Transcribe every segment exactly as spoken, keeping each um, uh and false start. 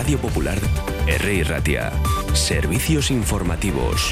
Radio Popular, Herri Ratia. Servicios informativos.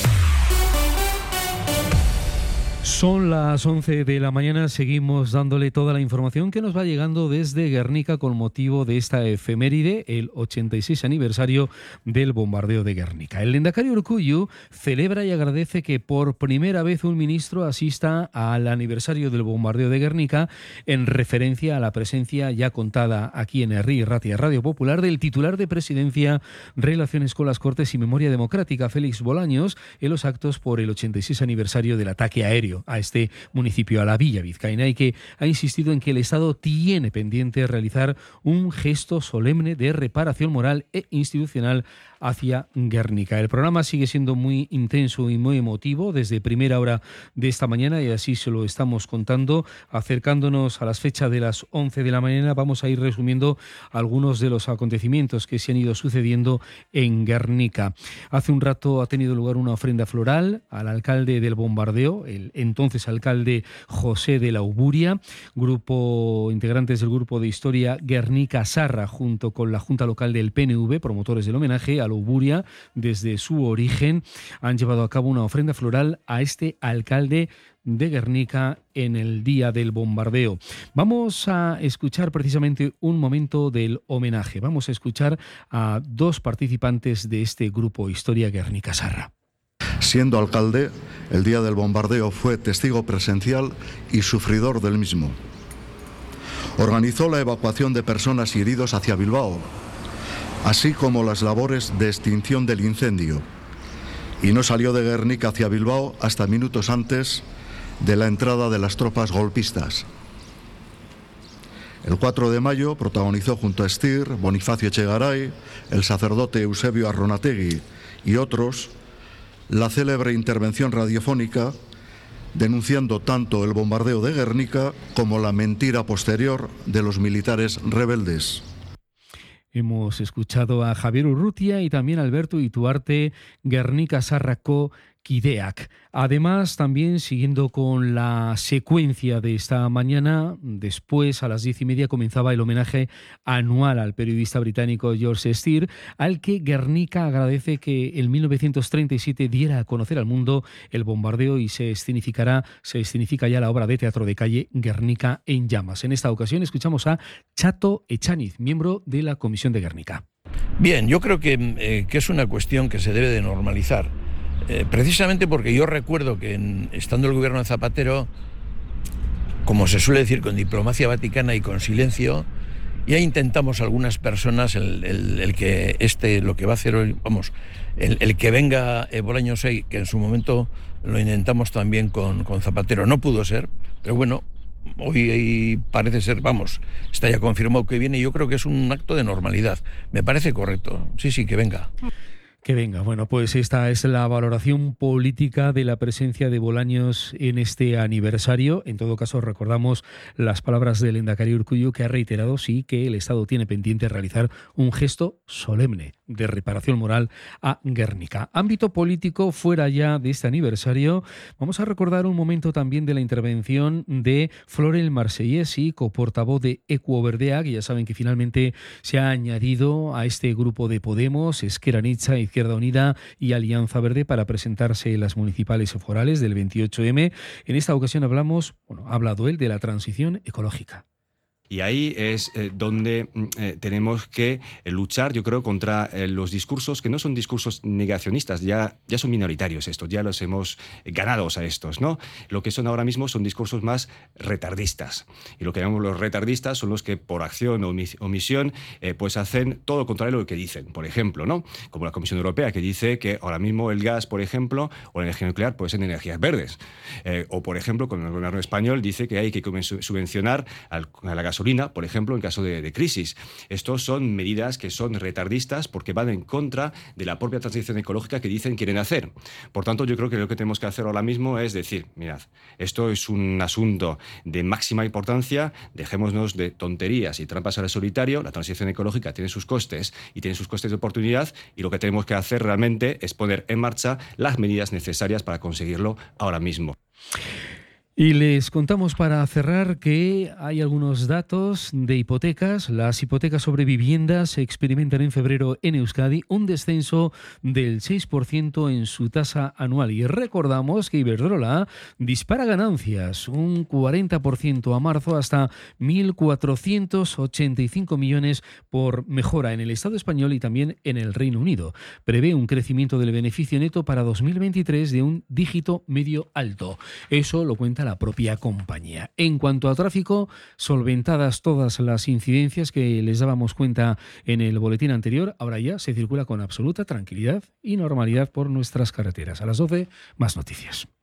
Son las once de la mañana, seguimos dándole toda la información que nos va llegando desde Guernica con motivo de esta efeméride, el ochenta y seis aniversario del bombardeo de Guernica. El Lehendakari Urkullu celebra y agradece que por primera vez un ministro asista al aniversario del bombardeo de Guernica en referencia a la presencia ya contada aquí en Herri Ratia Radio Popular del titular de Presidencia, Relaciones con las Cortes y Memoria Democrática, Félix Bolaños, en los actos por el ochenta y seis aniversario del ataque aéreo a este municipio, a la Villa Vizcaína, y que ha insistido en que el Estado tiene pendiente realizar un gesto solemne de reparación moral e institucional hacia Guernica. El programa sigue siendo muy intenso y muy emotivo desde primera hora de esta mañana y así se lo estamos contando. Acercándonos a las fechas de las once de la mañana, vamos a ir resumiendo algunos de los acontecimientos que se han ido sucediendo en Guernica. Hace un rato ha tenido lugar una ofrenda floral al alcalde del bombardeo, el entonces alcalde José de la Auburia, grupo integrantes del grupo de historia Guernica Sarra, junto con la Junta Local del P N V, promotores del homenaje a la Auburia desde su origen, han llevado a cabo una ofrenda floral a este alcalde de Guernica en el día del bombardeo. Vamos a escuchar precisamente un momento del homenaje. Vamos a escuchar a dos participantes de este grupo Historia Guernica Sarra. Siendo alcalde, el día del bombardeo fue testigo presencial y sufridor del mismo. Organizó la evacuación de personas y heridos hacia Bilbao, así como las labores de extinción del incendio, y no salió de Guernica hacia Bilbao hasta minutos antes de la entrada de las tropas golpistas. El cuatro de mayo protagonizó junto a Estir, Bonifacio Echegaray, el sacerdote Eusebio Arronategui y otros la célebre intervención radiofónica denunciando tanto el bombardeo de Guernica como la mentira posterior de los militares rebeldes. Hemos escuchado a Javier Urrutia y también a Alberto Ituarte, Guernica Sarrako Kideak. Además, también siguiendo con la secuencia de esta mañana, después a las diez y media comenzaba el homenaje anual al periodista británico George Steer, al que Guernica agradece que en mil novecientos treinta y siete diera a conocer al mundo el bombardeo y se escenificará, se escenifica ya la obra de teatro de calle Guernica en llamas. En esta ocasión escuchamos a Chato Echaniz, miembro de la Comisión de Guernica. Bien, yo creo que, eh, que es una cuestión que se debe de normalizar. Eh, precisamente porque yo recuerdo que en, estando el gobierno de Zapatero, como se suele decir, con diplomacia vaticana y con silencio, ya intentamos algunas personas el, el, el que este, lo que va a hacer hoy, vamos, el, el que venga eh, Bolaños hoy, que en su momento lo intentamos también con, con Zapatero, no pudo ser, pero bueno, hoy parece ser, vamos, está ya confirmado que viene y yo creo que es un acto de normalidad, me parece correcto, sí, sí, que venga. Que venga. Bueno, pues esta es la valoración política de la presencia de Bolaños en este aniversario. En todo caso, recordamos las palabras del Lehendakari Urkullu, que ha reiterado sí que el Estado tiene pendiente realizar un gesto solemne de reparación moral a Guernica. Ámbito político, fuera ya de este aniversario, vamos a recordar un momento también de la intervención de Florel Marsellesi, coportavoz de Equo Verdea, que ya saben que finalmente se ha añadido a este grupo de Podemos, Ezker Anitza, Izquierda Unida y Alianza Verde para presentarse en las municipales o forales del veintiocho eme. En esta ocasión hablamos, bueno, ha hablado él de la transición ecológica. Y ahí es eh, donde eh, tenemos que eh, luchar, yo creo, contra eh, los discursos que no son discursos negacionistas, ya, ya son minoritarios estos, ya los hemos ganado a estos, ¿no? Lo que son ahora mismo son discursos más retardistas. Y lo que llamamos los retardistas son los que por acción o omisión eh, pues hacen todo lo contrario de lo que dicen. Por ejemplo, ¿no? Como la Comisión Europea, que dice que ahora mismo el gas, por ejemplo, o la energía nuclear puede ser energías verdes. Eh, o, por ejemplo, con el gobierno español dice que hay que subvencionar al, a la gasolina, por ejemplo, en caso de, de crisis. Estos son medidas que son retardistas porque van en contra de la propia transición ecológica que dicen quieren hacer. Por tanto, yo creo que lo que tenemos que hacer ahora mismo es decir, mirad, esto es un asunto de máxima importancia, dejémonos de tonterías y trampas al solitario, la transición ecológica tiene sus costes y tiene sus costes de oportunidad y lo que tenemos que hacer realmente es poner en marcha las medidas necesarias para conseguirlo ahora mismo. Y les contamos para cerrar que hay algunos datos de hipotecas. Las hipotecas sobre viviendas experimentan en febrero en Euskadi un descenso del seis por ciento en su tasa anual. Y recordamos que Iberdrola dispara ganancias un cuarenta por ciento a marzo hasta mil cuatrocientos ochenta y cinco millones por mejora en el Estado español y también en el Reino Unido. Prevé un crecimiento del beneficio neto para dos mil veintitrés de un dígito medio alto. Eso lo cuenta la propia compañía. En cuanto a tráfico, solventadas todas las incidencias que les dábamos cuenta en el boletín anterior, ahora ya se circula con absoluta tranquilidad y normalidad por nuestras carreteras. A las doce, más noticias.